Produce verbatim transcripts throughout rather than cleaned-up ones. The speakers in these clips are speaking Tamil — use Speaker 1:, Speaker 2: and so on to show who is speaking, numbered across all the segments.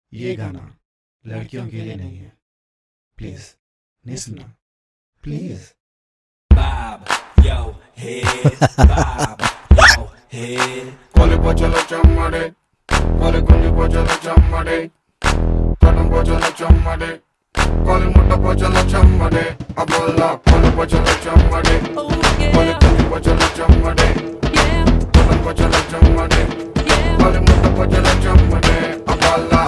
Speaker 1: ये गाना लड़कियों के लिए नहीं है, प्लीज नहीं सुनना, please.
Speaker 2: Bob, yo, head, Bob, yo, head.
Speaker 3: Call it pocholo chamade, call it kundi pocholo chamade, patam pocholo chamade, call it mutta pocholo chamade, abola call it pocholo chamade, call it kundi pocholo chamade, patam pocholo chamade, call it mutta pocholo chamade, abola.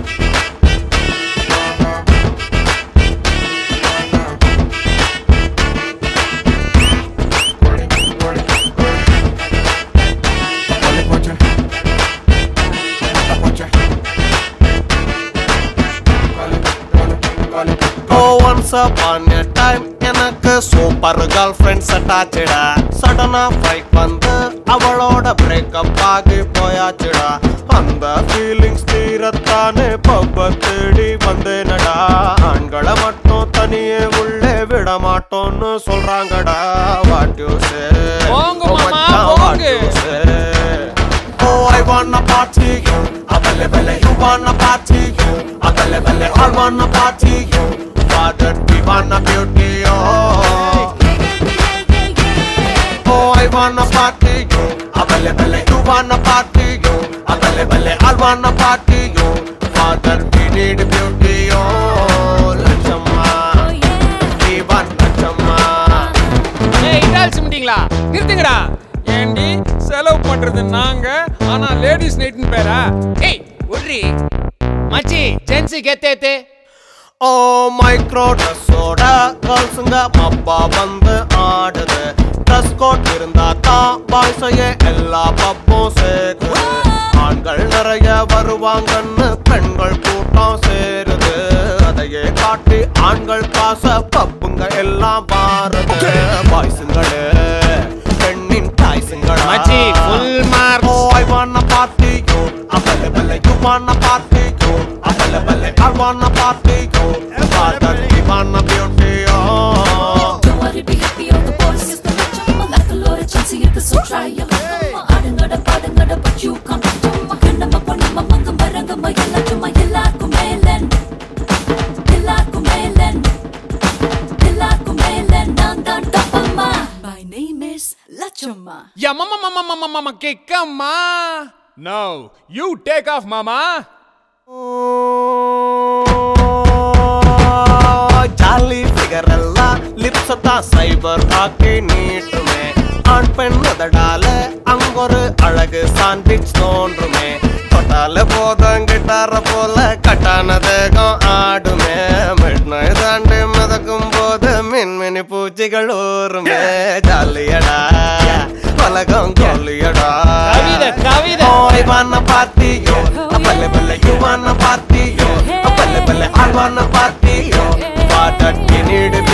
Speaker 4: Oh, once upon a time எனக்கு சூப்பர் கேர்ள் ஃப்ரெண்ட்ஸ் அட்டாச்சுடா. சடனா ஃபைட் வந்து அவளோட பிரேக்கப் ஆகி போயாச்சுடா. அந்த ஃபீலிங்ஸ் தீரத்தானே பப்ப தேடி வந்தேனடா. ஆண்களை மட்டும் தனியே உள்ளே விட மாட்டோம்னு சொல்றாங்கடா. What you say?
Speaker 5: போங்க மாமா போங்க.
Speaker 4: Oh, I wanna party you, abale bale you wanna party you, abale bale all wanna party you, father we wanna beauty oh. Oh, I wanna party you, abale bale you wanna party you, abale bale all wanna party you, father we need beauty oh. Lachama, we want lachama.
Speaker 5: ஏய் இடால் சிம்டிங்களா நிறுத்துங்கடா. ஏண்டி செலவு பண்றது நாங்க, ஆனா லேடிஸ் நைட்னு பேரா? ஏய் ஒர்ரி மச்சி ஜென்சி கெத்தேத்தே.
Speaker 4: ஓ மைக்ரோ ட்ரெஸ்ஸோட கேர்ள்ஸுங்க மப்பா வந்து ஆடுது. ட்ரெஸ் கோட் இருந்தா தான் பாய்ஸையே எல்லா பப்பும் சேர்க்குது. ஆண்கள் நிறைய வருவாங்கன்னு பெண்கள் கூட்டம் சேருது. அதையே காட்டி ஆண்கள் காச பப்புங்க எல்லாம் பாருது. பாய்ஸுங்களே பெண்ணின் தாய்ஸுங்களா
Speaker 5: மச்சி full mark.
Speaker 4: Oh I wanna party you, abale bale you wanna party you, abale bale I wanna party you, father we wanna beauty oh.
Speaker 6: Don't worry, be happy, all the boys is the lachama. Like a lot of chance you can so try your luck. Adangada padangada but you can't come. Kannama ponnama mangam barangama ella chuma ellarkum melen, ellarkum melen, ellarkum melen. Naan dhaan tappamma. My name is Lachama.
Speaker 5: Yeah mama mama mama mama கேக்கம்மா. நோ யூ டேக் ஆஃப் மாமா.
Speaker 4: ஜாலி ஃபிகர் எல்லாம் லிப்ஸ் தான் சைபர் ஆக்கி நீட்டுமே. ஆண் பெண் அதடால அங்கொரு அழகு சாண்ட்விச் தோன்றுமே. தொட்டால போதும் கிட்டார போல கட்டான தேகம் ஆடுமே. மிட்னை தாண்டி மிதக்கும் போது மின்மினி பூச்சிகள் ஊருமே. ஜாலியடா பலகம் கோலியடா.
Speaker 5: கவிதை கவிதை.
Speaker 4: I wanna party yo, abale bale you wanna party yo, abale bale I wanna party yo, but that you need